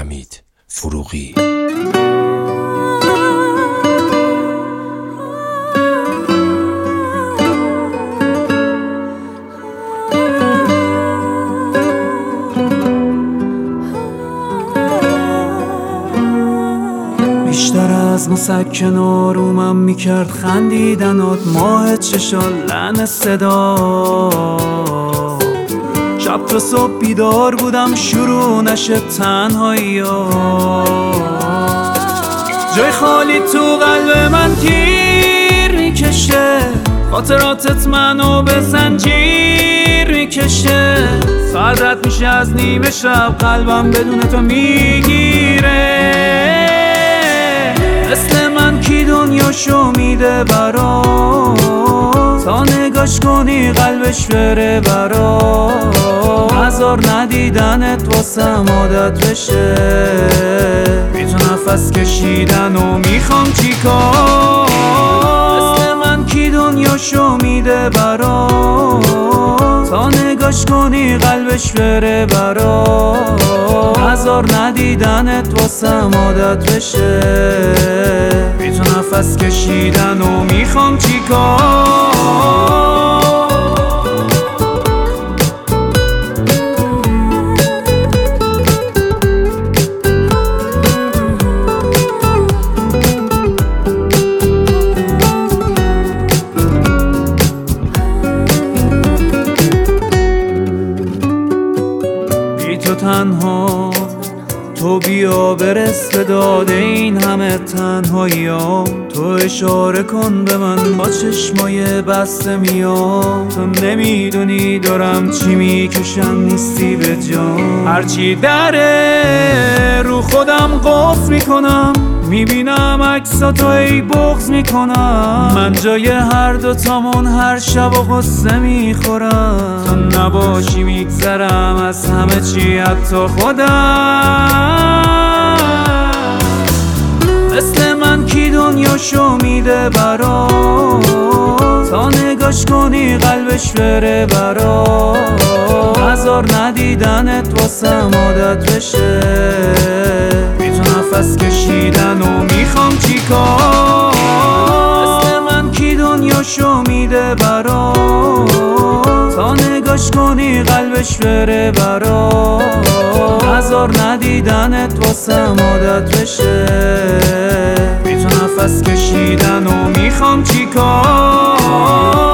حمید فروغی. بیشتر از مسکن آرومم میکرد خندیدنات، ماه چشال لحن صدا. شب تا صبح بیدار بودم شروع نشه تنهایی ها. جای خالی تو قلب من تیر میکشه، خاطراتت منو به زنجیر میکشه. ساعت رد میشه از نیمه شب، قلبم بدون تو میگیره. مثل من کی دنیاشو میده برات، تا نگاش کنی قلبش بره برات. هزار ندیدنت واسم عادت بشه، بی تو نفس کشیدن و میخوام چیکار. مثل من کی دنیاشو میده برات، تا نگاش کنی قلبش بره برات. هزار ندیدنت واسم عادت بشه، بی تو نفس کشیدن و میخوام چیکار. تو تنها، تو بیا برس به داد این همه تنهاییام. تو اشاره کن به من با چشمای بسته میام. تو نمیدونی دارم چی میکشم، نیستی به جان. هرچی دره رو خودم قفل میکنم، میبینم عکساتو ای بغض میکنم. من جای هر دوتامون هر شب و غصه میخورم. تو نباشی میگذرم از همه چی حتی خودم. مثل من کی دنیاشو میده برات، تا نگاش کنی قلبش بره برات. هزار ندیدنت واسم عادت بشه، بی تو نفس کشیدن و میخوام چیکار. مثل من کی دنیاشو میده برات، تا نگاش کنی قلبش بره برات. هزار ندیدنت واسم عادت بشه، بی تو نفس کشیدن و میخوام چیکار.